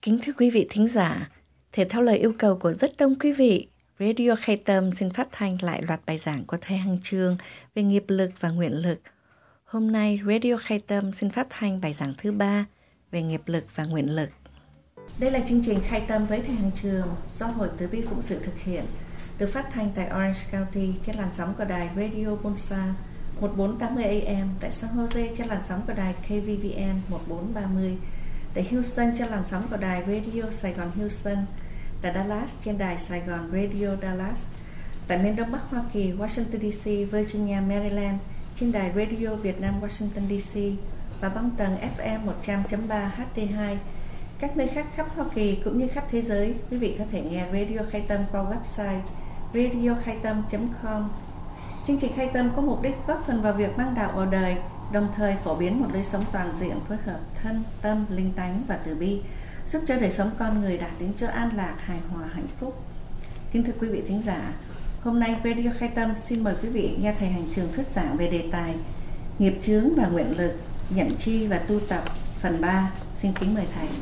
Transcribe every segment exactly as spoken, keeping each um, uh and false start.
Kính thưa quý vị thính giả, thể theo lời yêu cầu của rất đông quý vị, Radio Khai Tâm xin phát thanh lại loạt bài giảng của thầy Hằng Trường về nghiệp lực và nguyện lực. Hôm nay, Radio Khai Tâm xin phát thanh bài giảng thứ ba về nghiệp lực và nguyện lực. Đây là chương trình Khai Tâm với thầy Hằng Trường do Hội Từ Bi Phụng Sự thực hiện, được phát thanh tại Orange County trên làn sóng của đài Radio Bonsa một nghìn bốn trăm tám mươi A M, tại San Jose trên làn sóng của đài K V V N một nghìn bốn trăm ba mươi, tại Houston trên làn sóng của đài Radio Sài Gòn Houston, tại Dallas trên đài Sài Gòn Radio Dallas, tại miền Đông Bắc Hoa Kỳ, Washington D C, Virginia, Maryland trên đài Radio Việt Nam Washington D C và băng tần F M một trăm chấm ba H D hai. Các nơi khác khắp Hoa Kỳ cũng như khắp thế giới, quý vị có thể nghe Radio Khai Tâm qua website radio khai tâm chấm com. Chương trình Khai Tâm có mục đích góp phần vào việc mang đạo vào đời, đồng thời phổ biến một lối sống toàn diện phối hợp thân, tâm, linh tánh và từ bi, giúp cho đời sống con người đạt đến chỗ an lạc, hài hòa, hạnh phúc. Kính thưa quý vị thính giả, hôm nay Radio Khai Tâm xin mời quý vị nghe thầy Hằng Trường thuyết giảng về đề tài nghiệp chướng và nguyện lực, nhận chi và tu tập, phần ba. Xin kính mời thầy.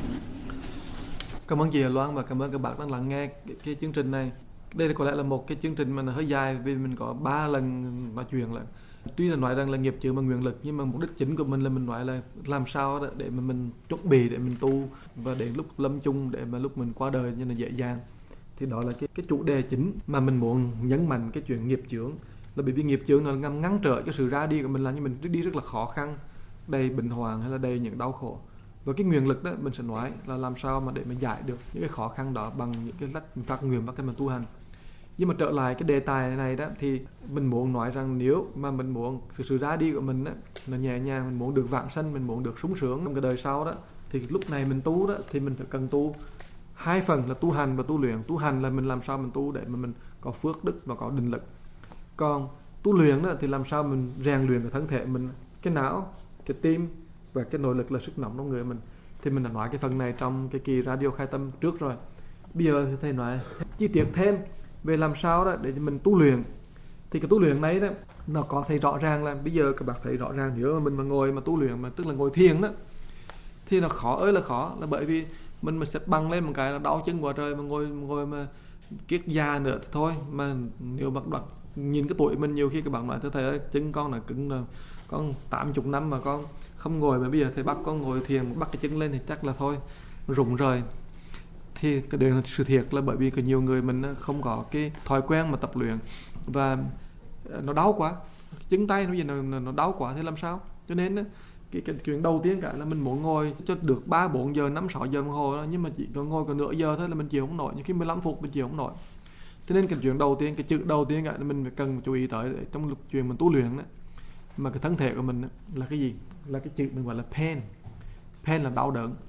Cảm ơn chị Hà Loan và cảm ơn các bạn đang lắng nghe cái, cái chương trình này. Đây có lẽ là một cái chương trình mà nó hơi dài vì mình có ba lần nói chuyện lại. Tuy là nói rằng là nghiệp chướng và nguyện lực, nhưng mà mục đích chính của mình là mình nói là làm sao để mà mình chuẩn bị để mình tu và đến lúc lâm chung để mà lúc mình qua đời như là dễ dàng. Thì đó là cái cái chủ đề chính mà mình muốn nhấn mạnh cái chuyện nghiệp chướng, là bởi vì nghiệp chướng nó ngăn ngăn trở cho sự ra đi của mình, làm cho mình đi rất là khó khăn, đầy bệnh hoạn hay là đầy những đau khổ. Và cái nguyện lực đó mình sẽ nói là làm sao mà để mà giải được những cái khó khăn đó bằng những cái cách phát nguyện và cách mà tu hành. Nhưng mà trở lại cái đề tài này đó thì mình muốn nói rằng nếu mà mình muốn sự, sự ra đi của mình đó, là nhẹ nhàng, mình muốn được vãng sanh, mình muốn được sung sướng trong cái đời sau đó, thì lúc này mình tu đó thì mình phải cần tu hai phần là tu hành và tu luyện. Tu hành là mình làm sao mình tu để mà mình có phước đức và có định lực. Còn tu luyện đó thì làm sao mình rèn luyện cái thân thể mình, cái não, cái tim và cái nội lực là sức nóng trong người mình. Thì mình đã nói cái phần này trong cái kỳ Radio Khai Tâm trước rồi. Bây giờ thì thầy nói chi tiết thêm về làm sao đó để mình tu luyện. Thì cái tu luyện này đó nó có thấy rõ ràng là bây giờ các bạn thấy rõ ràng nếu mà mình mà ngồi mà tu luyện mà tức là ngồi thiền đó thì nó khó ơi là khó, là bởi vì mình mà xếp bằng lên một cái là đau chân quá trời, mà ngồi ngồi mà kiết già nữa thì thôi. Mà nếu mà bạn nhìn cái tuổi mình, nhiều khi các bạn nói thưa thầy ơi, chân con là cứng rồi, con tám mươi năm mà con không ngồi, mà bây giờ thầy bắt con ngồi thiền bắt cái chân lên thì chắc là thôi rụng rồi. Thì cái điều là sự thiệt là bởi vì có nhiều người mình không có cái thói quen mà tập luyện và nó đau quá, chân tay nó gì nó, nó đau quá thì làm sao. Cho nên cái, cái chuyện đầu tiên cả là mình muốn ngồi cho được ba bốn giờ, năm sáu giờ đồng hồ đó, nhưng mà chỉ có ngồi còn nửa giờ thôi là mình chịu không nổi, những khi mười lăm phút mình chịu không nổi. Cho nên cái chuyện đầu tiên, cái chữ đầu tiên cả là mình phải cần chú ý tới để trong lúc chuyện mình tu luyện đó, mà cái thân thể của mình đó, là cái gì? Là cái chữ mình gọi là pain. Pain là đau đớn.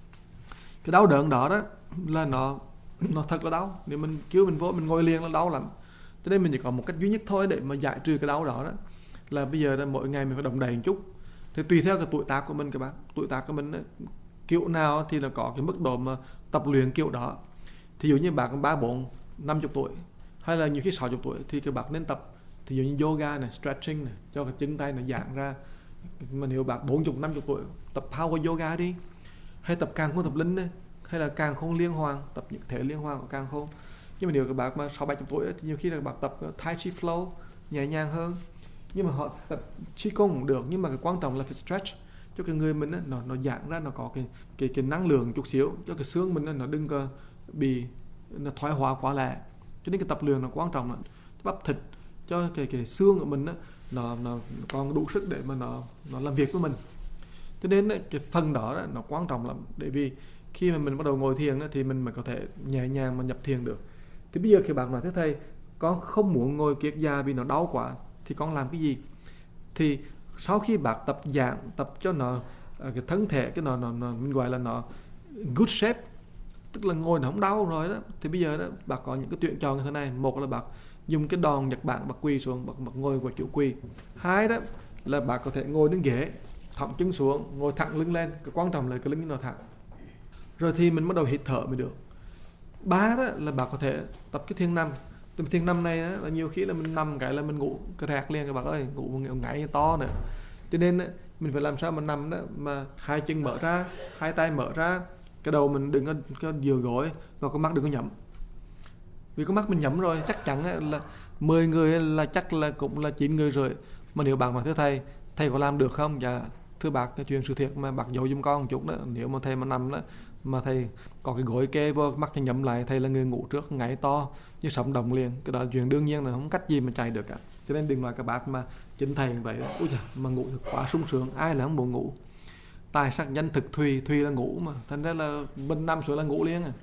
Cái đau đớn đó đó là nó nó thật là đau. Nếu mình kêu mình vô mình ngồi liền là đau lắm. Cho nên mình chỉ có một cách duy nhất thôi để mà giải trừ cái đau đó đó là bây giờ là mỗi ngày mình phải động đậy một chút. Thì tùy theo cái tuổi tác của mình các bạn, tuổi tác của mình đó, kiểu nào thì là có cái mức độ mà tập luyện kiểu đó. Thí dụ như bạn có ba bốn năm mươi tuổi hay là nhiều khi sáu mươi tuổi thì các bạn nên tập thí dụ như yoga này, stretching này, cho cái chân tay nó giãn ra. Mà nếu bạn bốn mươi năm mươi tuổi tập power yoga đi, hay tập càng khôn tập linh đấy, hay là càng khôn liên hoàn, tập những thể liên hoàn của càng khôn. Nhưng mà nếu các bạn mà sáu bảy mươi tuổi thì nhiều khi là các bạn tập tai chi flow nhẹ nhàng hơn. Nhưng mà họ tập chi công cũng được, nhưng mà cái quan trọng là phải stretch cho cái người mình ấy, nó nó giãn ra, nó có cái cái cái năng lượng chút xíu, cho cái xương mình ấy, nó đừng có bị nó thoái hóa quá lẹ. Cho nên cái tập luyện nó quan trọng là bắp thịt cho cái cái xương của mình ấy, nó nó còn đủ sức để mà nó nó làm việc với mình. Cho nên ấy, cái phần đó, đó nó quan trọng lắm, để vì khi mà mình bắt đầu ngồi thiền đó, thì mình mới có thể nhẹ nhàng mà nhập thiền được. Thì bây giờ khi bạn nói thế thầy, con không muốn ngồi kiết già vì nó đau quá, thì con làm cái gì? Thì sau khi bạn tập giãn, tập cho nó cái thân thể cái nó, nó, nó mình gọi là nó good shape, tức là ngồi nó không đau rồi đó, thì bây giờ đó bạn có những cái tuyển chọn như thế này. Một là bạn dùng cái đòn Nhật Bản, bạn quỳ xuống, bạn, bạn ngồi qua kiểu quỳ. Hai đó là bạn có thể ngồi đến ghế, thõng chân xuống, ngồi thẳng lưng lên. Cái quan trọng là cái lưng nó thẳng. Rồi thì mình bắt đầu hít thở mới được. Ba đó là bạn có thể tập cái thiền nằm. Thì thiền nằm này đó, là nhiều khi là mình nằm cái là mình ngủ cái rạc liền các bạn ơi, ngủ một ngáy to nữa. Cho nên đó, mình phải làm sao mà nằm đó mà hai chân mở ra, hai tay mở ra, cái đầu mình đừng có, có dừa gối, và con mắt đừng có nhẫm. Vì con mắt mình nhẫm rồi chắc chắn là mười người là chắc là cũng là chín người rồi. Mà nếu bạn mà thưa thầy, thầy có làm được không? Dạ thưa bác, cái chuyện sự thiệt mà bác giấu giùm con một chút đó. Nếu mà thầy mà nằm đó, mà thầy có cái gối kê vô mắt thầy nhắm lại, thầy là người ngủ trước, ngáy to như sống động liền. Cái đó là chuyện đương nhiên, là không cách gì mà chạy được cả. Cho nên đừng nói các bác mà chính thầy vậy đó, ui trời, mà ngủ thật quá sung sướng, ai là không muốn ngủ. Tài sắc danh thực thùy, thùy là ngủ mà, thành ra là mình nằm xuống là ngủ liền à.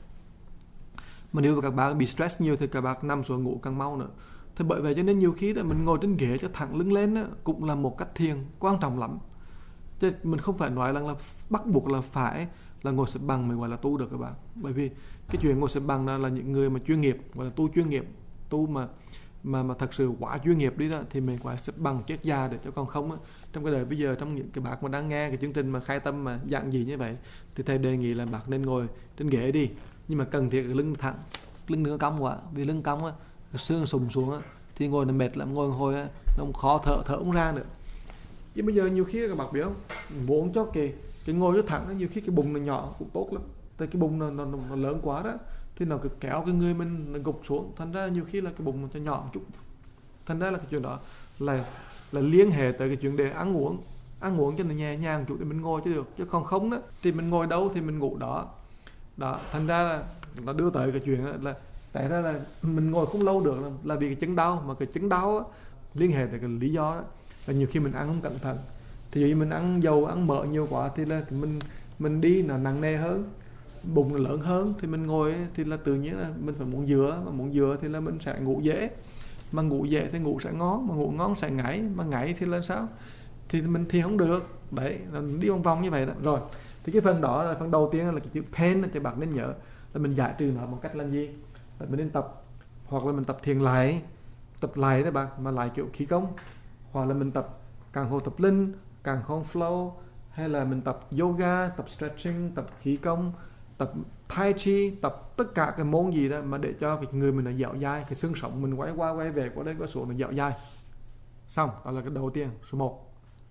Mà nếu mà các bác bị stress nhiều thì các bác nằm xuống ngủ càng mau nữa. Thì bởi vậy cho nên nhiều khi đó mình ngồi trên ghế cho thẳng lưng lên đó, cũng là một cách thiền quan trọng lắm. Chứ mình không phải nói là, là bắt buộc là phải là ngồi xếp bằng mới gọi là tu được các bạn. Bởi vì cái chuyện ngồi xếp bằng đó là những người mà chuyên nghiệp, gọi là tu chuyên nghiệp, tu mà mà mà thật sự quá chuyên nghiệp đi đó thì mình phải xếp bằng chết da để cho còn không á. Trong cái đời bây giờ, trong những cái bác mà đang nghe cái chương trình mà khai tâm mà dạng gì như vậy thì thầy đề nghị là bác nên ngồi trên ghế đi, nhưng mà cần thiết cái lưng thẳng, lưng đừng có cong quá, vì lưng cong á, cái xương sụm xuống á thì ngồi nó mệt lắm, ngồi hồi á nó khó thở, thở không ra nữa. Chứ bây giờ nhiều khi các bạn biết không, muốn cho cái cái ngồi cho thẳng, nhiều khi cái bụng nó nhỏ cũng tốt lắm, tại cái bụng nó, nó, nó lớn quá đó thì nó cứ kéo cái người mình nó gục xuống, thành ra nhiều khi là cái bụng nó cho nhỏ một chút. Thành ra là cái chuyện đó là là liên hệ tới cái chuyện để ăn uống, ăn uống cho nó nhẹ nhàng một chút để mình ngồi chứ được, chứ còn không đó thì mình ngồi đâu thì mình ngủ đó. Đó, thành ra là nó đưa tới cái chuyện là tại ra là mình ngồi không lâu được là, là vì cái chứng đau, mà cái chứng đau á, liên hệ tới cái lý do đó là nhiều khi mình ăn không cẩn thận. Thì dù mình ăn dầu, ăn mỡ nhiều quá thì là mình mình đi nó nặng nề hơn, bụng nó lớn hơn, thì mình ngồi thì là tự nhiên là mình phải muốn dựa, mà muốn dựa thì là mình sẽ ngủ dễ, mà ngủ dễ thì ngủ sẽ ngon, mà ngủ ngon sẽ ngáy, mà ngáy thì là sao? Thì mình thì không được. Đấy, đi vòng vòng như vậy đó. Rồi, thì cái phần đó là phần đầu tiên là cái chữ pain, thì bạn nên nhớ là mình giải trừ nó bằng cách làm gì? Là mình nên tập, hoặc là mình tập thiền lại, tập lại đó bạn, mà lại kiểu khí công, hoặc là mình tập càng hồ tập linh, càng không flow, hay là mình tập yoga, tập stretching, tập khí công, tập tai chi, tập tất cả cái môn gì đó mà để cho cái người mình nó dẻo dai, cái xương sống mình quay qua quay về qua đây qua xuống nó dẻo dai. Xong, đó là cái đầu tiên, số một.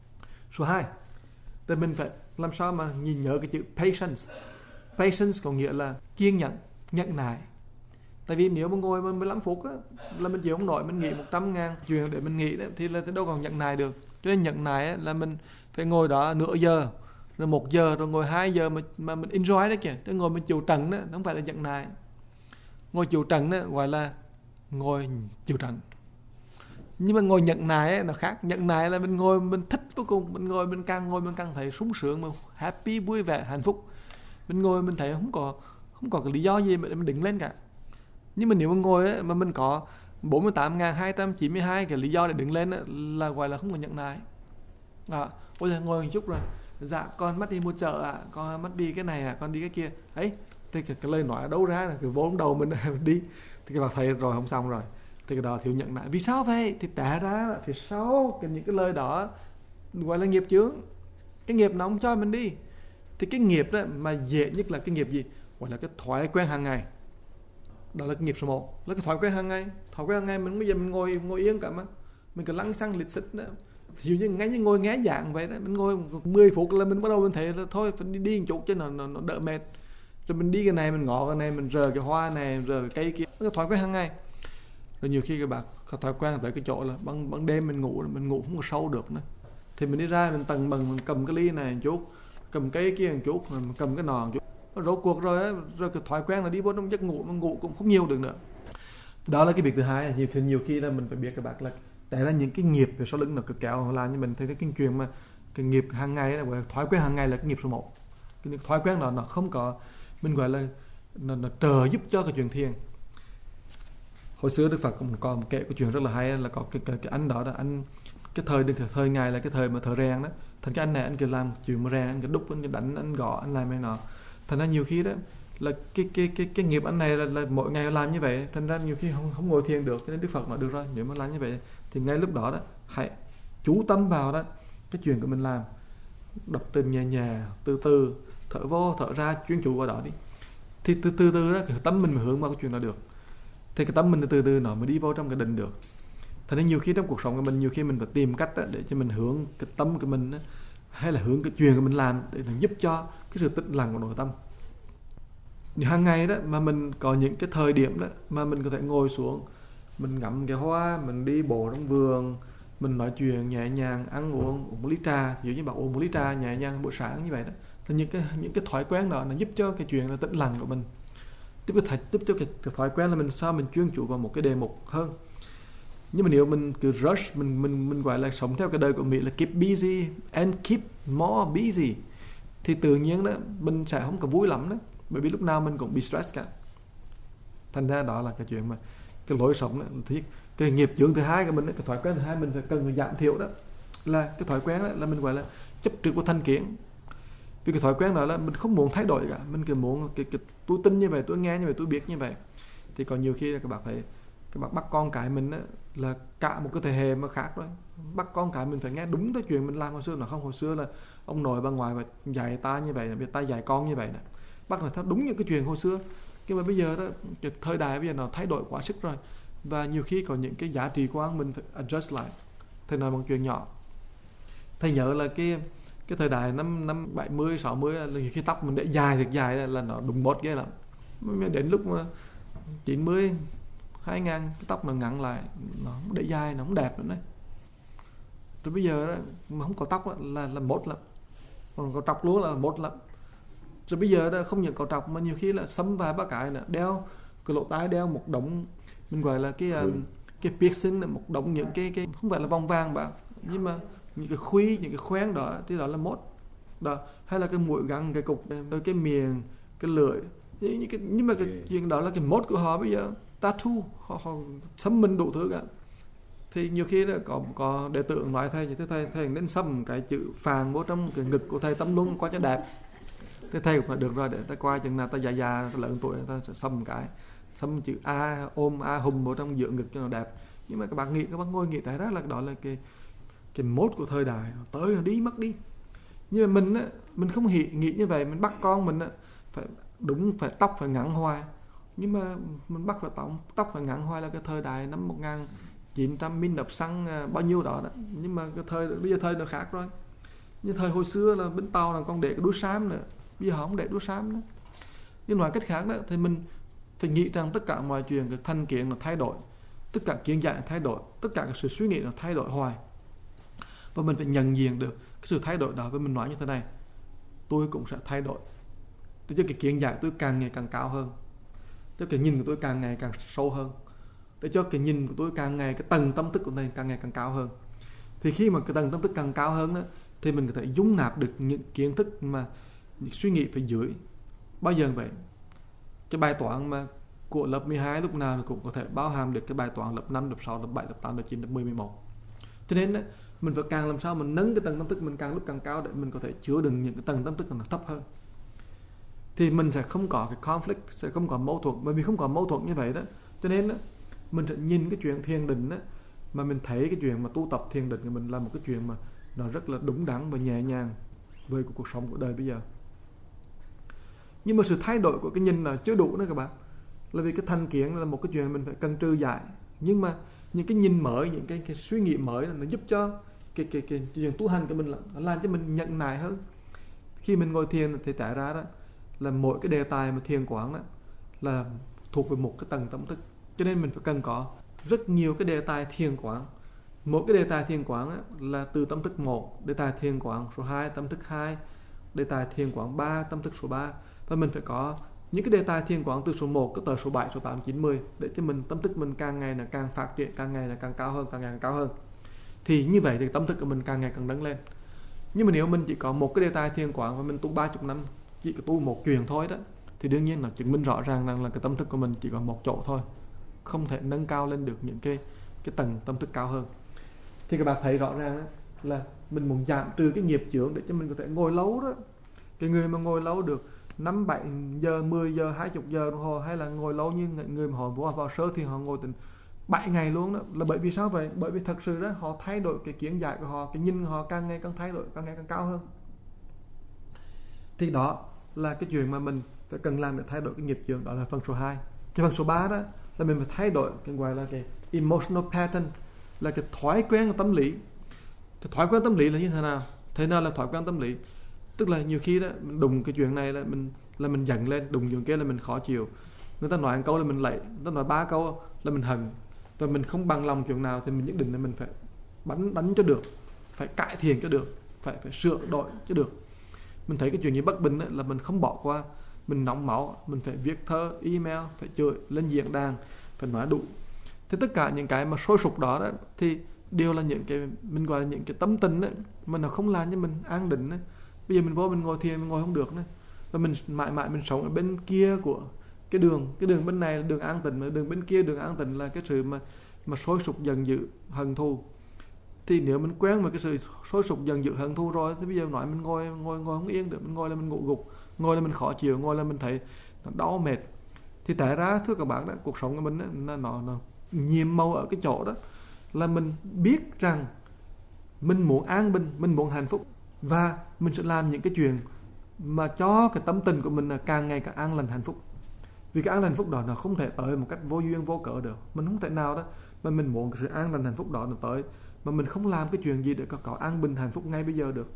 Số hai, thì mình phải làm sao mà nhìn nhớ cái chữ patience. Patience có nghĩa là kiên nhẫn, nhẫn nại. Tại vì nếu mà ngồi mười lăm phút á, là mình chịu không nổi, mình nghĩ một trăm ngàn chuyện để mình nghĩ đó, thì là đâu còn nhẫn nại được. Cho nên nhẫn nại á, là mình phải ngồi đó nửa giờ, rồi một giờ, rồi ngồi hai giờ mà, mà mình enjoy đó kìa. Chứ ngồi mình chịu trận đó, không phải là nhẫn nại. Ngồi chịu trận đó gọi là ngồi chịu trận. Nhưng mà ngồi nhẫn nại ấy, nó khác. Nhẫn nại là mình ngồi mình thích vô cùng, mình ngồi mình càng ngồi mình càng thấy sung sướng, mà happy, vui vẻ, hạnh phúc. Mình ngồi mình thấy không có không có cái lý do gì mà mình đứng lên cả. Nhưng mà nếu mà ngồi ấy, mà mình có bốn mươi tám nghìn hai trăm chín mươi hai cái lý do để đứng lên ấy, là gọi là không có nhẫn nại. À, ôi giời, ngồi một chút rồi, dạ con mất đi mua chợ ạ, à, con mất đi cái này à, con đi cái kia ấy, thì cái, cái lời nói ở đâu ra là cái vốn đầu mình đi, thì các bạn thấy rồi không xong rồi, thì cái đó thiếu nhẫn nại. Vì sao vậy? Thì trả ra là phía sau cái những cái lời đó gọi là nghiệp chướng, cái nghiệp nó không cho mình đi. Thì cái nghiệp đó mà dễ nhất là cái nghiệp gì? Gọi là cái thói quen hàng ngày. Đó là cái nghiệp số một, là cái thói quen hàng ngày. Thói quen hàng ngày mình bây giờ mình ngồi ngồi yên cả mà mình cứ lăng xăng lịch xích đó. Ví dụ như ngay như ngồi nghe giảng vậy đó, mình ngồi mười phút là mình bắt đầu mình thấy là thôi phải đi đi một chút cho nó, nó nó đỡ mệt. Rồi mình đi cái này mình ngỏ cái này, mình rờ cái hoa này, rờ cái cây kia, cái thói quen hàng ngày. Rồi nhiều khi các bạn có thói quen tới cái chỗ là ban ban đêm mình ngủ mình ngủ không có sâu được nữa, thì mình đi ra mình tầng bần mình cầm cái ly này một chút, cầm cái kia một chút, mình cầm cái nọ một chút. Rốt cuộc rồi á, rồi cái thói quen là đi vô trong giấc ngủ, mà ngủ cũng không nhiều được nữa. Đó là cái việc thứ hai. Nhiều khi nhiều khi là mình phải biết các bạn là tại là những cái nghiệp về sau lưng nó cực kéo làm như mình thấy cái chuyện mà cái nghiệp hàng ngày là thói quen hàng ngày là cái nghiệp số một. Cái thói quen đó nó không có, mình gọi là nó, nó trợ giúp cho cái chuyện thiền. Hồi xưa Đức Phật cũng có một kể cái chuyện rất là hay, là có cái cái, cái anh đó là anh cái thời được thời ngày là cái thời mà thợ rèn đó. Thành cái anh này anh cứ làm chuyện mà rèn, anh cứ đúc, anh cứ đánh, anh gõ, anh làm cái nọ. Thành ra nhiều khi đó là cái cái cái cái nghiệp anh này là, là mỗi ngày làm như vậy, thành ra nhiều khi không không ngồi thiền được. Cho nên Đức Phật nói được rồi, nếu mà làm như vậy thì ngay lúc đó đó hãy chú tâm vào đó cái chuyện của mình làm, đọc từng nhẹ nhẹ, từ từ, thở vô thở ra, chuyên chú vào đó đi. Thì từ từ từ đó cái tâm mình mà hướng vào cái chuyện đó được, thì cái tâm mình từ từ nó mới đi vô trong cái định được. Thành nên nhiều khi trong cuộc sống của mình, nhiều khi mình phải tìm cách đó, để cho mình hướng cái tâm của mình đó, hay là hướng cái chuyện của mình làm để nó giúp cho cái sự tĩnh lặng của nội tâm. hàng ngày đó mà mình có những cái thời điểm đó mà mình có thể ngồi xuống, mình ngắm cái hoa, mình đi bộ trong vườn, mình nói chuyện nhẹ nhàng, ăn uống, uống một ly trà, ví dụ như bạn uống một ly trà nhẹ nhàng buổi sáng như vậy đó, thì những cái những cái thói quen đó nó giúp cho cái chuyện là tĩnh lặng của mình, tiếp cái giúp cho cái, cái thói quen là mình sao mình chuyên chú vào một cái đề mục hơn. Nhưng mà nếu mình cứ rush, mình mình mình gọi là sống theo cái đời của Mỹ là keep busy and keep more busy, thì tự nhiên đó mình sẽ không có vui lắm đó, bởi vì lúc nào mình cũng bị stress cả. Thành ra đó là cái chuyện mà cái lối sống đó, thì cái nghiệp chướng thứ hai của mình, cái thói quen thứ hai mình phải cần phải giảm thiểu đó, là cái thói quen đó là mình gọi là chấp trước của thành kiến. Vì cái thói quen đó là mình không muốn thay đổi cả, mình cứ muốn cái, cái tôi tin như vậy, tôi nghe như vậy, tôi biết như vậy. Thì còn nhiều khi là các bạn phải các bạn bắt con cái mình á, là cả một cái thế hệ mà khác rồi, bắt con cái mình phải nghe đúng cái chuyện mình làm hồi xưa. Nó không, hồi xưa là ông nội bà ngoại và dạy ta như vậy, bây giờ ta dạy con như vậy nè, bắt là theo đúng những cái chuyện hồi xưa. Nhưng mà bây giờ đó, cái thời đại bây giờ nó thay đổi quá sức rồi, và nhiều khi có những cái giá trị quan mình phải adjust lại. Thầy nói một chuyện nhỏ, thầy nhớ là cái cái thời đại năm năm bảy mươi sáu mươi là khi tóc mình để dài thật dài là, là nó đụng bốt ghê lắm. Đến lúc mà chín mươi hai ngàn cái tóc nó ngắn lại, nó không để dài, nó không đẹp nữa đấy. Rồi bây giờ đó, mà không có tóc đó, là là mốt lắm, còn có trọc luôn là mốt lắm. Rồi bây giờ đó không những có trọc mà nhiều khi là xăm vài ba cái nữa, đeo cái lỗ tai, đeo một đống mình gọi là cái ừ. cái piercing là một đống những cái cái không phải là vòng vàng bạn, nhưng mà những cái khuy, những cái khoen đó thì đó là mốt đó. Hay là cái mũi găng, cái cục, đôi cái miệng, cái lưỡi, những cái, nhưng mà cái chuyện đó là cái mốt của họ bây giờ. Tattoo, họ, họ xăm mình đủ thứ cả. Thì nhiều khi là có có đệ tử nói thầy như thế, thầy thầy nên xăm cái chữ Phạn vô trong cái ngực của thầy tấm lung qua cho đẹp. Thế thầy cũng là được rồi, để ta qua chừng nào ta già già, ta lớn tuổi, ta sẽ xăm cái xăm chữ A, ôm A hùng vào trong giữa ngực cho nó đẹp. Nhưng mà các bạn nghĩ, các bạn ngồi nghĩ tại đó là đó là cái cái mốt của thời đại, tới đi mất đi. Nhưng mà mình á, mình không nghĩ nghĩ như vậy, mình bắt con mình á phải đúng, phải tóc phải ngắn hoài. Nhưng mà mình bắt phải tóc tóc phải ngắn hoài là cái thời đại năm một nghìn chín trăm min đập xăng bao nhiêu đó đó. Nhưng mà cái thời bây giờ thời nó khác rồi. Như thời hồi xưa là bên Tàu là còn để cái đuôi sam nữa, bây giờ họ không để đuôi sam nữa. Nhưng nói cách khác đó, thì mình phải nghĩ rằng tất cả mọi chuyện, cái thành kiến nó thay đổi, tất cả kiến giải thay đổi, tất cả cái sự suy nghĩ nó thay đổi hoài, và mình phải nhận diện được cái sự thay đổi đó. Và mình nói như thế này, tôi cũng sẽ thay đổi, để cho cái kiến giải tôi càng ngày càng cao hơn, cho cái nhìn của tôi càng ngày càng sâu hơn, để cho cái nhìn của tôi càng ngày, cái tầng tâm thức của tôi càng ngày càng cao hơn. Thì khi mà cái tầng tâm thức càng cao hơn đó, thì mình có thể dung nạp được những kiến thức mà những suy nghĩ phía dưới. Bao giờ vậy? Cái bài toán mà của lớp mười hai lúc nào cũng có thể bao hàm được cái bài toán lớp năm, lớp sáu, lớp bảy, lớp tám, lớp chín, lớp mười, mười một. Cho nên đó, mình phải càng làm sao mình nâng cái tầng tâm thức mình càng lúc càng cao, để mình có thể chứa đựng những cái tầng tâm thức nó thấp hơn. Thì mình sẽ không có cái conflict, sẽ không có mâu thuẫn. Bởi vì không có mâu thuẫn như vậy đó, cho nên đó, mình sẽ nhìn cái chuyện thiền định đó, mà mình thấy cái chuyện mà tu tập thiền định của mình là một cái chuyện mà nó rất là đúng đắn và nhẹ nhàng với cuộc sống của đời bây giờ. Nhưng mà sự thay đổi của cái nhìn là chưa đủ nữa các bạn. Là vì cái thành kiến là một cái chuyện mình phải cần trừ giải. Nhưng mà những cái nhìn mới, những cái, cái suy nghĩ mới nó giúp cho cái, cái, cái, cái chuyện tu hành của mình là, làm cho mình nhận nại hơn. Khi mình ngồi thiền thì trả ra đó là mỗi cái đề tài mà thiền quán đó là thuộc về một cái tầng tâm thức. Cho nên mình phải cần có rất nhiều cái đề tài thiền quán. Mỗi cái đề tài thiền quán á, là từ tâm thức một, đề tài thiền quán số hai, tâm thức hai, đề tài thiền quán ba, tâm thức số ba. Và mình phải có những cái đề tài thiền quán từ số một tới số bảy, số tám, chín, mười, để cho mình tâm thức mình càng ngày là càng phát triển, càng ngày là càng cao hơn, càng ngày càng cao hơn. Thì như vậy thì tâm thức của mình càng ngày càng nâng lên. Nhưng mà nếu mình chỉ có một cái đề tài thiền quán và mình tu ba mươi năm, chỉ có tu một chuyện thôi đó, thì đương nhiên là chứng minh rõ ràng rằng là cái tâm thức của mình chỉ có một chỗ thôi, không thể nâng cao lên được những cái cái tầng tâm thức cao hơn. Thì các bạn thấy rõ ràng đó, là mình muốn giảm trừ cái nghiệp chướng để cho mình có thể ngồi lâu đó. Cái người mà ngồi lâu được năm, bảy giờ, mười giờ, hai mươi giờ đồng hồ, hay là ngồi lâu như người mà họ vào, vào sơ thì họ ngồi từ bảy ngày luôn đó, là bởi vì sao vậy? Bởi vì thật sự đó họ thay đổi cái kiến giải của họ, cái nhìn của họ càng ngày càng thay đổi, càng ngày càng cao hơn. Thì đó là cái chuyện mà mình phải cần làm để thay đổi cái nghiệp chướng, đó là phần số hai. Cái phần số ba đó là mình phải thay đổi cái gọi là cái emotional pattern, là cái thói quen của tâm lý. Cái thói quen tâm lý là như thế nào? Thế nào là thói quen tâm lý? Tức là nhiều khi đó mình đụng cái chuyện này là mình là mình giận lên, đụng chuyện kia là mình khó chịu, người ta nói một câu là mình lạy, người ta nói ba câu là mình hận, và mình không bằng lòng chuyện nào thì mình nhất định là mình phải bắn đánh cho được, phải cải thiện cho được, phải phải sửa đổi cho được. Mình thấy cái chuyện gì bất bình ấy, là mình không bỏ qua, mình nóng máu, mình phải viết thơ, email, phải chửi lên diễn đàn, phải nói đủ. Thì tất cả những cái mà sôi sục đó, đó thì đều là những cái mình gọi là những cái tâm tình ấy, mà nó không làm cho mình an định ấy. Bây giờ mình vô mình ngồi thiền mình ngồi không được nữa, và mình mãi mãi mình sống ở bên kia của cái đường, cái đường bên này là đường an tịnh, mà đường bên kia đường an tịnh là cái sự mà mà sôi sục giận dữ hận thù. Thì nếu mình quen với cái sự sôi sục giận dữ hận thù rồi thì bây giờ nói mình ngồi ngồi ngồi không yên được, mình ngồi là mình ngủ gục, ngồi là mình khó chịu, ngồi là mình thấy nó đau mệt. Thì tại ra thưa các bạn đó, cuộc sống của mình đó, nó nó nó nhiệm màu ở cái chỗ đó là mình biết rằng mình muốn an bình, mình muốn hạnh phúc, và mình sẽ làm những cái chuyện mà cho cái tâm tình của mình là càng ngày càng an lành hạnh phúc. Vì cái an lành hạnh phúc đó nó không thể tới một cách vô duyên vô cớ được. Mình không thể nào đó mà mình muốn cái sự an lành hạnh phúc đó nó tới mà mình không làm cái chuyện gì để có, có an bình hạnh phúc ngay bây giờ được.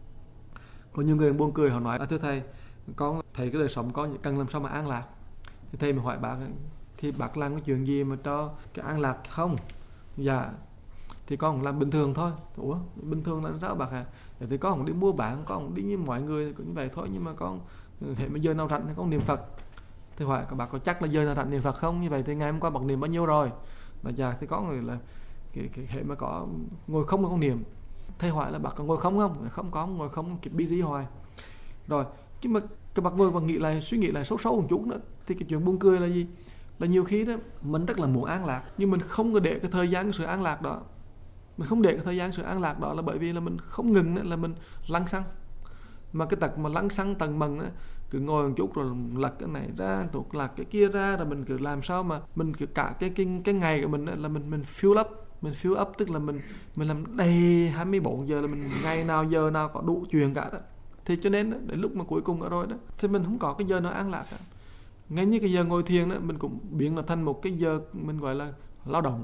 Có nhiều người buồn cười, họ nói: à, thưa thầy, con thấy cái đời sống con cần làm sao mà an lạc. Thì thầy mới hỏi bác: thì bác làm cái chuyện gì mà cho cái an lạc không? Dạ thì con làm bình thường thôi. Ủa bình thường là sao bác à? Thì con cũng đi mua bán, con cũng đi như mọi người cũng như vậy thôi, nhưng mà con hệ bây giờ nào rảnh thì con niệm Phật. Thì hỏi các bác có chắc là giờ nào rảnh niệm Phật không? Như vậy thì ngày hôm qua bác niệm bao nhiêu rồi? Mà dạ thì có người là cái, cái hệ mà có ngồi không là con niệm. Thầy hỏi là bác có ngồi không không? Không có, ngồi không cái busy hoài. Rồi nhưng mà các bác ngồi và nghĩ lại, suy nghĩ lại sâu sâu một chút nữa, thì cái chuyện buồn cười là gì? Là nhiều khi đó mình rất là muốn an lạc, nhưng mình không có để cái thời gian cái sự an lạc đó. Mình không để cái thời gian sự an lạc đó là bởi vì là mình không ngừng nữa, là mình lăng xăng. Mà cái tật mà lăng xăng tầng mần á, cứ ngồi một chút rồi lật cái này ra, rồi lật cái kia ra, rồi mình cứ làm sao mà mình cứ cả cái cái cái ngày của mình á, là mình mình fill up, mình fill up tức là mình mình làm đầy hai mươi bốn giờ, là mình ngày nào giờ nào có đủ chuyện cả đó. Thì cho nên đó, đến lúc mà cuối cùng ở rồi đó thì mình không có cái giờ nào an lạc cả. Ngay như cái giờ ngồi thiền đó, mình cũng biến nó thành một cái giờ mình gọi là lao động,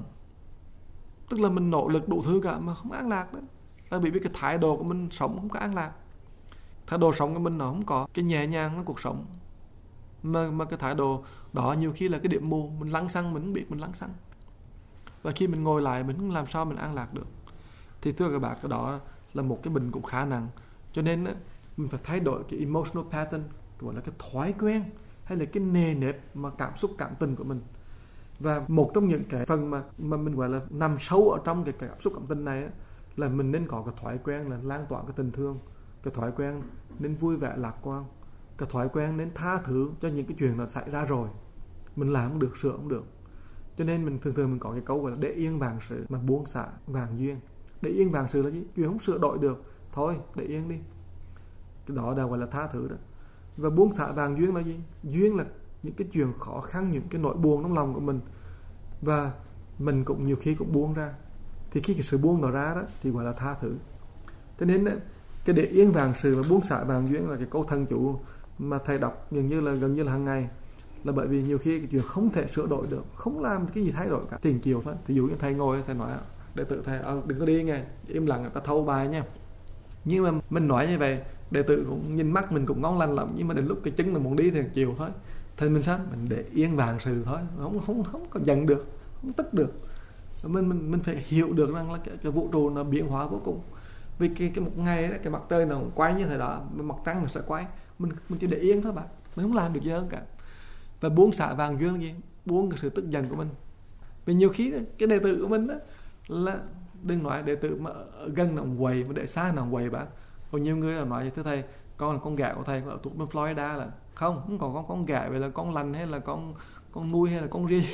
tức là mình nỗ lực đủ thứ cả mà không an lạc đó. Là bởi vì cái thái độ của mình sống không có an lạc, thái độ sống của mình nó không có cái nhẹ nhàng trong cuộc sống, mà mà cái thái độ đó nhiều khi là cái điểm mù, mình lăng xăng, mình không biết mình lăng xăng, và khi mình ngồi lại mình không làm sao mình an lạc được. Thì thưa các bạn, cái đó là một cái bệnh cũng khá nặng. Cho nên á, mình phải thay đổi cái emotional pattern, gọi là cái thói quen hay là cái nề nếp mà cảm xúc cảm tình của mình. Và một trong những cái phần mà mà mình gọi là nằm sâu ở trong cái cảm xúc cảm tình này á, là mình nên có cái thói quen là lan tỏa cái tình thương, cái thói quen nên vui vẻ lạc quan, cái thói quen nên tha thứ cho những cái chuyện nó xảy ra rồi, mình làm không được, sửa không được. Cho nên mình thường thường mình có cái câu gọi là để yên vạn sự mà buông xả vạn duyên. Để yên vạn sự là gì? Chuyện không sửa đổi được, thôi để yên đi. Cái đó là gọi là tha thứ đó. Và buông xả vạn duyên là gì? Duyên là những cái chuyện khó khăn, những cái nỗi buồn trong lòng của mình, và mình cũng nhiều khi cũng buông ra. Thì khi cái sự buông đó ra đó thì gọi là tha thứ. Cho nên đó, cái để yên vạn sự và buông xả vạn duyên là cái câu thần chú mà thầy đọc gần như là gần như là hàng ngày. Là bởi vì nhiều khi cái chuyện không thể sửa đổi được, không làm cái gì thay đổi cả, tiền kiều thôi. Thì dụ như thầy ngồi, thầy nói đệ tử thầy à, đừng có đi nghe, im lặng, người ta thâu bài nha. Nhưng mà mình nói như vậy, đệ tử cũng nhìn mắt mình cũng ngon lành lắm, nhưng mà đến lúc cái chân là muốn đi thì chiều thôi. Thì mình sao? Mình để yên vạn sự thôi, không không không có giận được, không tức được. Mình mình mình phải hiểu được rằng là cái, cái vũ trụ nó biến hóa vô cùng. Vì cái cái một ngày đó, cái mặt trời nó quay như thế đó, mặt trăng nó sẽ quay. Mình mình chỉ để yên thôi bạn, mình không làm được gì hơn cả. Và buông xả vạn duyên gì? Buông cái sự tức giận của mình. Vì nhiều khi cái đệ tử của mình đó là đừng nói đệ tử mà ở gần là ông quầy, mà để xa là ông quầy bạn. Còn nhiều người là nói thưa thầy, con là con gà của thầy ở thuộc bên Florida, là không, không còn con con gà vậy là con lành hay là con con nuôi hay là con ria.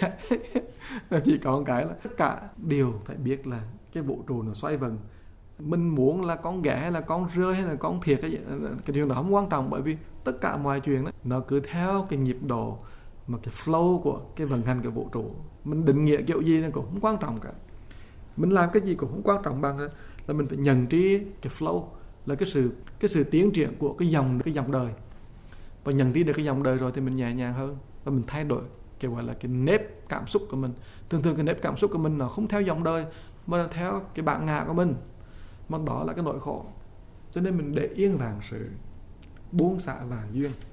Chỉ còn cái là tất cả đều phải biết là cái vũ trụ nó xoay vần. Mình muốn là con gà hay là con rơi hay là con thiệt, cái cái điều đó không quan trọng, bởi vì tất cả mọi chuyện đó nó cứ theo cái nhịp độ mà cái flow của cái vận hành của vũ trụ. Mình định nghĩa kiểu gì nó cũng không quan trọng cả, mình làm cái gì cũng không quan trọng bằng là mình phải nhận trí cái flow, là cái sự cái sự tiến triển của cái dòng cái dòng đời. Và nhận trí được cái dòng đời rồi thì mình nhẹ nhàng hơn, và mình thay đổi cái gọi là cái nếp cảm xúc của mình. Thường thường cái nếp cảm xúc của mình nó không theo dòng đời mà là theo cái bản ngã của mình, mà đó là cái nỗi khổ. Cho nên mình để yên vạn sự, buông xả vạn duyên.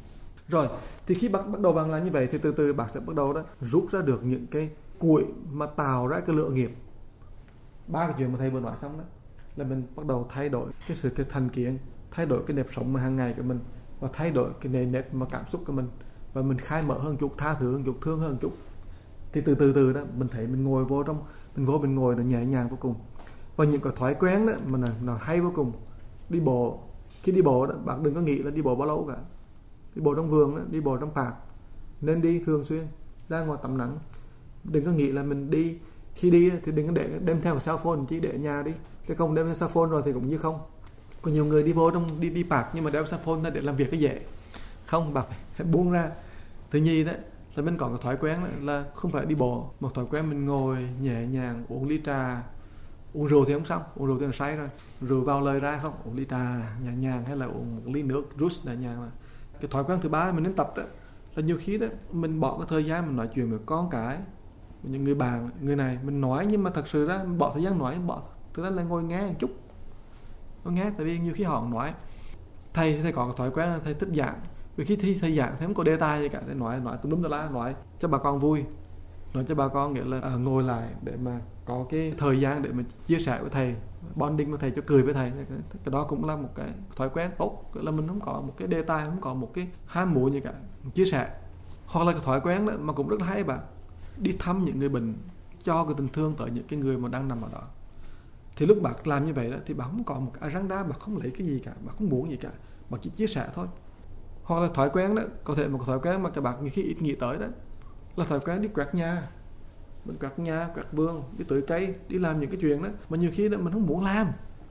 Rồi, thì khi bắt, bắt đầu bạn làm như vậy thì từ từ bạn sẽ bắt đầu đó rút ra được những cái củi mà tạo ra cái lượng nghiệp. Ba cái chuyện mà thầy vừa nói xong đó là mình bắt đầu thay đổi cái sự cái thành kiến, thay đổi cái nếp sống mà hàng ngày của mình, và thay đổi cái nền nếp mà cảm xúc của mình, và mình khai mở hơn chút, tha thứ hơn chút, thương hơn chút. Thì từ từ từ đó mình thấy mình ngồi vô trong mình vô mình ngồi nó nhẹ nhàng vô cùng. Và những cái thói quen đó mà nó, nó hay vô cùng. Đi bộ, khi đi bộ đó bạn đừng có nghĩ là đi bộ bao lâu cả. Đi bộ trong vườn đó, đi bộ trong park, nên đi thường xuyên, ra ngoài tắm nắng. Đừng có nghĩ là mình đi, khi đi thì đừng có để đem theo cell phone, chỉ để ở nhà đi. Cái không đem theo cell phone rồi thì cũng như không. Có nhiều người đi vô trong đi đi park nhưng mà đeo cell phone để làm việc cái dễ. Không, bạn phải buông ra. Thứ nhì đó là mình có cái thói quen là không phải đi bộ, một thói quen mình ngồi nhẹ nhàng uống ly trà. Uống rượu thì không xong, uống rượu thì là say rồi. Rượu vào lời ra không, uống ly trà nhẹ nhàng, hay là uống một ly nước juice nhẹ nhàng. Là cái thói quen thứ ba mình nên tập đó là nhiều khi đó mình bỏ cái thời gian mình nói chuyện với con cái, với những người bạn, người này mình nói, nhưng mà thật sự ra mình bỏ thời gian nói, bỏ thực ra là ngồi nghe một chút, ngồi nghe. Tại vì nhiều khi họ nói thầy thầy có cái thói quen là thầy thích giảng, vì khi thi thầy giảng thầy không có đề tài gì cả, thầy nói nói tùm lum tùm la, nói cho bà con vui, nói cho bà con nghĩa là à, ngồi lại để mà có cái thời gian để mà chia sẻ với thầy, bonding với thầy, cho cười với thầy. Cái đó cũng là một cái thói quen tốt, là mình không có một cái đề tài, không có một cái ham muốn gì cả, chia sẻ. Hoặc là cái thói quen đó mà cũng rất là hay, bạn đi thăm những người bệnh, cho cái tình thương tới những cái người mà đang nằm ở đó. Thì lúc bạn làm như vậy đó thì bạn không có một cái agenda, bạn không lấy cái gì cả, bạn không muốn gì cả, bạn chỉ chia sẻ thôi. Hoặc là thói quen đó, có thể một thói quen mà các bạn nhiều khi ít nghĩ tới đó là thói quen đi quét nhà. Mình quét nhà, quét vườn, đi tưới cây, đi làm những cái chuyện đó mà nhiều khi đó mình không muốn làm,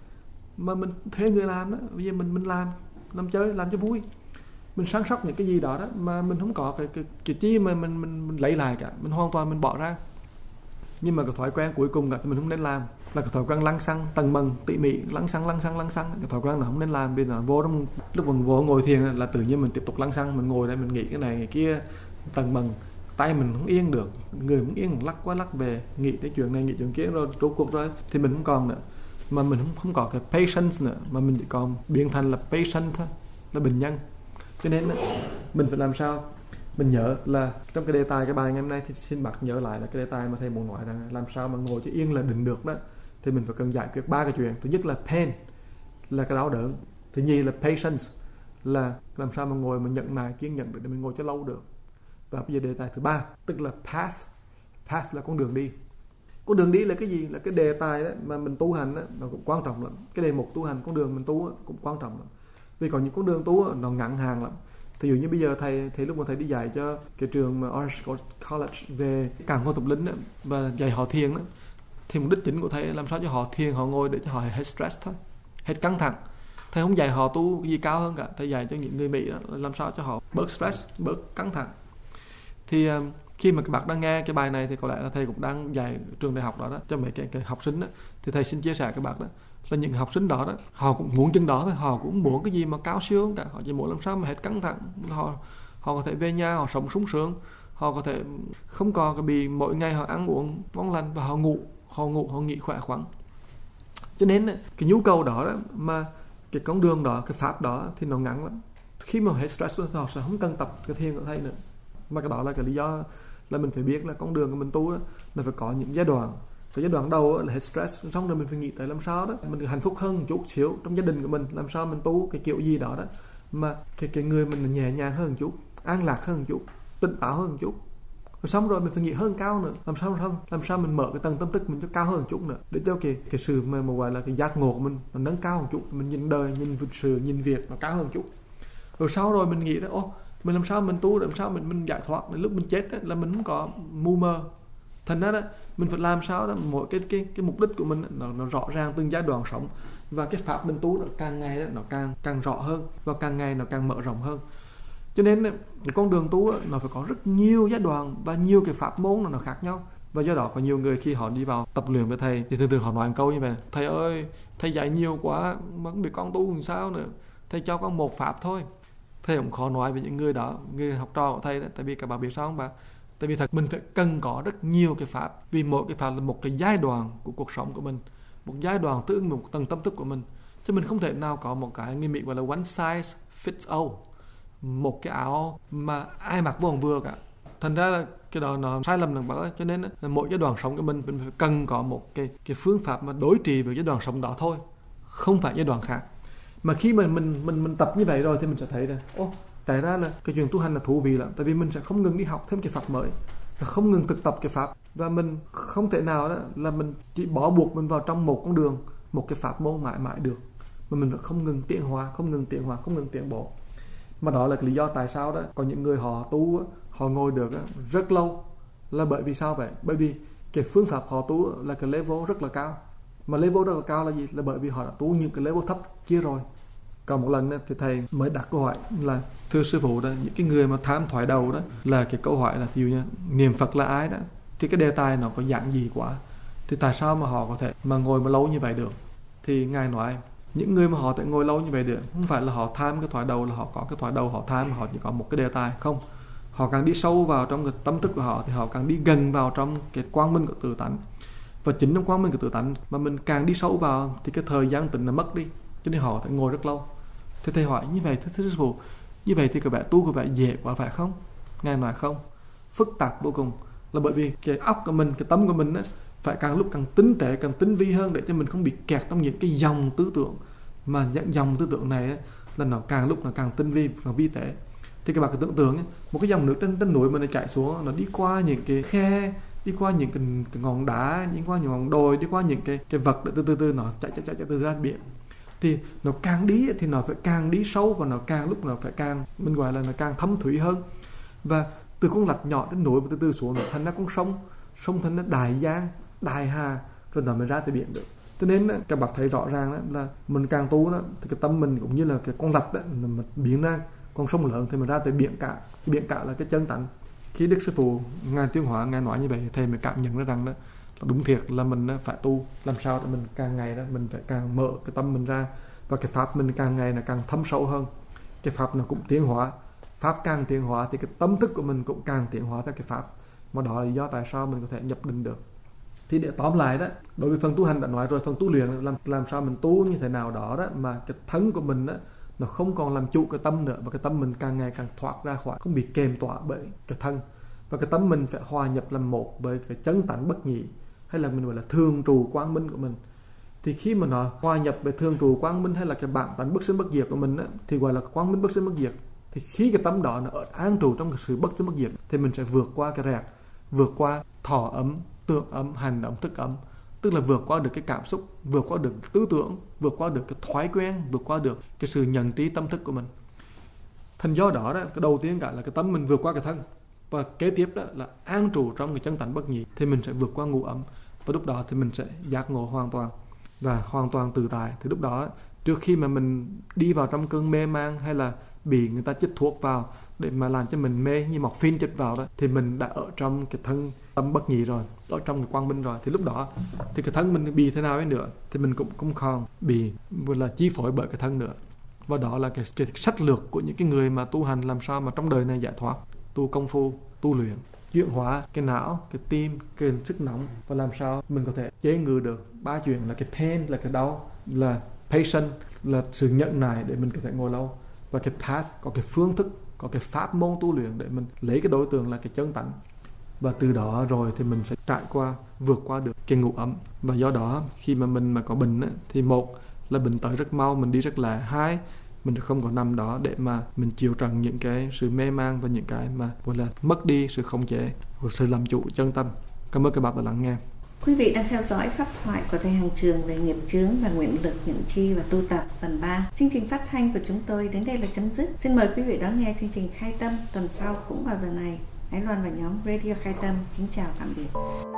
mà mình thuê người làm đó. Bây giờ mình mình làm, làm chơi, làm cho vui. Mình săn sóc những cái gì đó đó mà mình không có cái cái, cái chi mà mình, mình mình lấy lại cả, mình hoàn toàn mình bỏ ra. Nhưng mà cái thói quen cuối cùng là mình không nên làm là cái thói quen lăng xăng, tầng mần, tỉ mỉ, lăng xăng, lăng xăng, lăng xăng. Cái thói quen là không nên làm, vì là vô trong lúc mình vô ngồi thiền là tự nhiên mình tiếp tục lăng xăng, mình ngồi đây mình nghĩ cái này cái kia, tầng mần, tay mình không yên được, người không yên, lắc qua lắc về, nghĩ cái chuyện này nghĩ chuyện kia, rồi rốt cuộc rồi thì mình không còn nữa, mà mình không không có cái patience nữa, mà mình chỉ còn biến thành là patient thôi, là bệnh nhân. Cho nên mình phải làm sao mình nhớ là trong cái đề tài cái bài ngày hôm nay thì xin bác nhớ lại là cái đề tài mà thầy muốn nói rằng làm sao mà ngồi cho yên là định được đó, thì mình phải cần giải quyết ba cái chuyện. Thứ nhất là pain, là cái đau đớn. Thứ nhì là patience, là làm sao mà ngồi mà nhận nại kiên nhẫn để mình ngồi cho lâu được. Và bây giờ đề tài thứ ba tức là path. Path là con đường đi. Con đường đi là cái gì? Là cái đề tài đó mà mình tu hành đó, nó cũng quan trọng lắm. Cái đề mục tu hành, con đường mình tu đó, cũng quan trọng lắm. Vì có những con đường tu đó, nó ngắn hàng lắm. Thí dụ như bây giờ thầy, thầy lúc mà thầy đi dạy cho cái trường mà Orange College về Cảng Ngô Tục Lính đó, và dạy họ thiền đó, thì mục đích chính của thầy là làm sao cho họ thiền, họ ngồi để cho họ hết stress thôi, hết căng thẳng. Thầy không dạy họ tu cái gì cao hơn cả, thầy dạy cho những người Mỹ đó, làm sao cho họ bớt stress, bớt căng thẳng. Thì uh, khi mà các bạn đang nghe cái bài này thì có lẽ là thầy cũng đang dạy trường đại học đó, đó cho mấy cái, cái học sinh đó, thì thầy xin chia sẻ các bạn đó là những học sinh đó đó họ cũng muốn chừng đó thôi, họ cũng muốn cái gì mà cao siêu cả, họ chỉ muốn làm sao mà hết căng thẳng, họ họ có thể về nhà họ sống sung sướng, họ có thể không còn cái bị mỗi ngày họ ăn uống ngon lành, và họ ngủ họ ngủ họ nghỉ khỏe khoắn. Cho nên cái nhu cầu đó, đó mà cái con đường đó, cái pháp đó thì nó ngắn lắm. Khi mà hết stress thì họ sẽ không cần tập cái thiền của thầy nữa. Mà cái đó là cái lý do là mình phải biết là con đường của mình tu đó, mình phải có những giai đoạn. Cái giai đoạn đầu là hết stress, xong rồi mình phải nghĩ tới làm sao đó mình hạnh phúc hơn một chút xíu trong gia đình của mình, làm sao mình tu cái kiểu gì đó đó mà cái cái người mình nhẹ nhàng hơn một chút, an lạc hơn một chút, tỉnh táo hơn một chút. Rồi xong rồi mình phải nghĩ hơn cao nữa, làm sao làm, làm sao mình mở cái tầng tâm thức mình cho cao hơn một chút nữa, để cho cái cái sự mà, mà gọi là cái giác ngộ của mình nó nâng cao một chút, mình nhìn đời, nhìn sự, nhìn việc nó cao hơn một chút. Rồi sau rồi mình nghĩ là ô, mình làm sao mình tu, làm sao mình mình giải thoát, đến lúc mình chết đó, là mình không có mù mờ. Thành ra đó mình phải làm sao đó mỗi cái cái cái mục đích của mình nó, nó rõ ràng từng giai đoạn sống, và cái pháp mình tu nó càng ngày đó, nó càng càng rõ hơn, và càng ngày nó càng mở rộng hơn. Cho nên cái con đường tu đó, nó phải có rất nhiều giai đoạn và nhiều cái pháp môn nó, nó khác nhau. Và do đó có nhiều người khi họ đi vào tập luyện với thầy thì thường thường họ nói một câu như vậy: thầy ơi, thầy dạy nhiều quá mà không biết con tu làm sao nữa, thầy cho con một pháp thôi. Thầy cũng khó nói với những người đó, người học trò của thầy đó. Tại vì các bạn biết sao không bạn? Tại vì thật mình phải cần có rất nhiều cái pháp, vì mỗi cái pháp là một cái giai đoạn của cuộc sống của mình, một giai đoạn tương ứng một tầng tâm thức của mình. Chứ mình không thể nào có một cái người Mỹ gọi là one size fits all, một cái áo mà ai mặc vô vừa cả. Thành ra là cái đó nó sai lầm nặng bác ơi. Cho nên là mỗi giai đoạn sống của mình mình phải cần có một cái cái phương pháp mà đối trị với giai đoạn sống đó thôi, không phải giai đoạn khác. Mà khi mình mình mình mình tập như vậy rồi thì mình sẽ thấy là ô, tại ra là cái chuyện tu hành là thú vị lắm, tại vì mình sẽ không ngừng đi học thêm cái pháp mới, và không ngừng thực tập cái pháp, và mình không thể nào đó là mình chỉ bỏ buộc mình vào trong một con đường, một cái pháp môn mãi mãi được, mà mình phải không ngừng tiến hóa, không ngừng tiến hóa, không ngừng tiến bộ. Mà đó là cái lý do tại sao đó có những người họ tu họ ngồi được rất lâu, là bởi vì sao vậy? Bởi vì cái phương pháp họ tu là cái level rất là cao. Mà level rất là cao là gì? Là bởi vì họ đã tu những cái level thấp kia rồi. Còn một lần thì thầy mới đặt câu hỏi là thưa sư phụ đó, những cái người mà tham thoái đầu đó, là cái câu hỏi là ví dụ như niệm Phật là ai đó, thì cái đề tài nó có dạng gì quá, thì tại sao mà họ có thể mà ngồi mà lâu như vậy được? Thì ngài nói những người mà họ thể ngồi lâu như vậy được không phải là họ tham cái thoái đầu, là họ có cái thoái đầu họ tham, họ chỉ có một cái đề tài không. Họ càng đi sâu vào trong cái tâm thức của họ thì họ càng đi gần vào trong cái quang minh của tự tánh. Và chính trong quang minh của tự tánh mà mình càng đi sâu vào thì cái thời gian tịnh nó mất đi, cho nên họ phải ngồi rất lâu. Thì thầy hỏi như vậy, thưa sư phụ, như vậy thì các bạn tu của bạn dễ quá phải không? Ngài nói không, phức tạp vô cùng, là bởi vì cái óc của mình, cái tâm của mình á, phải càng lúc càng tinh tế, càng tinh vi hơn, để cho mình không bị kẹt trong những cái dòng tư tưởng, mà những dòng tư tưởng này á, là nó càng lúc nó càng tinh vi, càng vi tế. Thì các bạn cứ tưởng tượng ấy, một cái dòng nước trên, trên núi mà nó chảy xuống, nó đi qua những cái khe, đi qua những cái, cái ngọn đá, đi qua những ngọn đồi, đi qua những cái cái vật để từ từ từ nó chạy chạy chạy, chạy từ ra biển. Thì nó càng đi thì nó phải càng đi sâu, và nó càng lúc nó phải càng, mình gọi là nó càng thâm thúy hơn. Và từ con lạch nhỏ trên núi mà từ từ xuống nó thành ra con sông, sông thành ra đại giang, đại hà, rồi nó mới ra tới biển được. Cho nên các bạn thấy rõ ràng đó, là mình càng tu đó, thì cái tâm mình cũng như là cái con lạch đó, mình biến ra con sông lớn thì mình ra tới biển cả. Biển cả là cái chân tánh. Khi Đức Sư Phụ ngài Tuyên Hóa ngài nói như vậy, thầy mới cảm nhận ra rằng đó đúng thiệt là mình phải tu làm sao để mình càng ngày đó mình phải càng mở cái tâm mình ra, và cái pháp mình càng ngày là càng thâm sâu hơn. Cái pháp nó cũng tiến hóa, pháp càng tiến hóa thì cái tâm thức của mình cũng càng tiến hóa theo cái pháp. Mà đó là lý do tại sao mình có thể nhập định được. Thì để tóm lại đó, đối với phần tu hành đã nói rồi, phần tu luyện làm làm sao mình tu như thế nào đó đó mà cái thân của mình đó nó không còn làm chủ cái tâm nữa, và cái tâm mình càng ngày càng thoát ra khỏi, không bị kềm tỏa bởi cái thân, và cái tâm mình phải hòa nhập làm một với cái chân tánh bất nhị, hay là mình gọi là thường trụ quang minh của mình. Thì khi mà nó hòa nhập với thường trụ quang minh, hay là cái bản tánh bất sinh bất diệt của mình đó, thì gọi là quang minh bất sinh bất diệt. Thì khi cái tâm đó nó ở an trụ trong cái sự bất sinh bất diệt, thì mình sẽ vượt qua cái rẹt, vượt qua thọ ấm, tưởng ấm, hành ấm, thức ấm. Tức là vượt qua được cái cảm xúc, vượt qua được tư tưởng, vượt qua được cái thói quen, vượt qua được cái sự nhận trí tâm thức của mình. Thành do đó, đó cái đầu tiên cả là cái tâm mình vượt qua cái thân, và kế tiếp đó là an trụ trong cái chân tánh bất nhị, thì mình sẽ vượt qua ngũ ấm, và lúc đó thì mình sẽ giác ngộ hoàn toàn và hoàn toàn tự tại. Thì lúc đó trước khi mà mình đi vào trong cơn mê man, hay là bị người ta chích thuốc vào để mà làm cho mình mê như morphine chích vào đó, thì mình đã ở trong cái thân tâm bất nhị rồi, ở trong cái quang minh rồi. Thì lúc đó thì cái thân mình bị thế nào ấy nữa thì mình cũng không còn bị là chi phối bởi cái thân nữa. Và đó là cái, cái sách lược của những cái người mà tu hành làm sao mà trong đời này giải thoát, tu công phu, tu luyện, chuyển hóa cái não, cái tim, cái sức nóng, và làm sao mình có thể chế ngự được ba chuyện là cái pain là cái đau, là patience là sự nhẫn nại để mình có thể ngồi lâu, và cái path có cái phương thức, có cái pháp môn tu luyện để mình lấy cái đối tượng là cái chân tánh. Và từ đó rồi thì mình sẽ trải qua, vượt qua được cái ngũ ấm. Và do đó khi mà mình mà có bệnh á, thì một là bệnh tới rất mau, mình đi rất lẹ. Hai, mình không có nằm đó để mà mình chịu trần những cái sự mê man và những cái mà gọi là mất đi sự khống chế, sự làm chủ chân tâm. Cảm ơn các bạn đã lắng nghe. Quý vị đang theo dõi pháp thoại của thầy Hàng Trường về nghiệp chướng và nguyện lực nhận chi và tu tập phần ba. Chương trình phát thanh của chúng tôi đến đây là chấm dứt. Xin mời quý vị đón nghe chương trình Khai Tâm tuần sau cũng vào giờ này. Ái Loan và nhóm Radio Khai Tâm kính chào tạm biệt.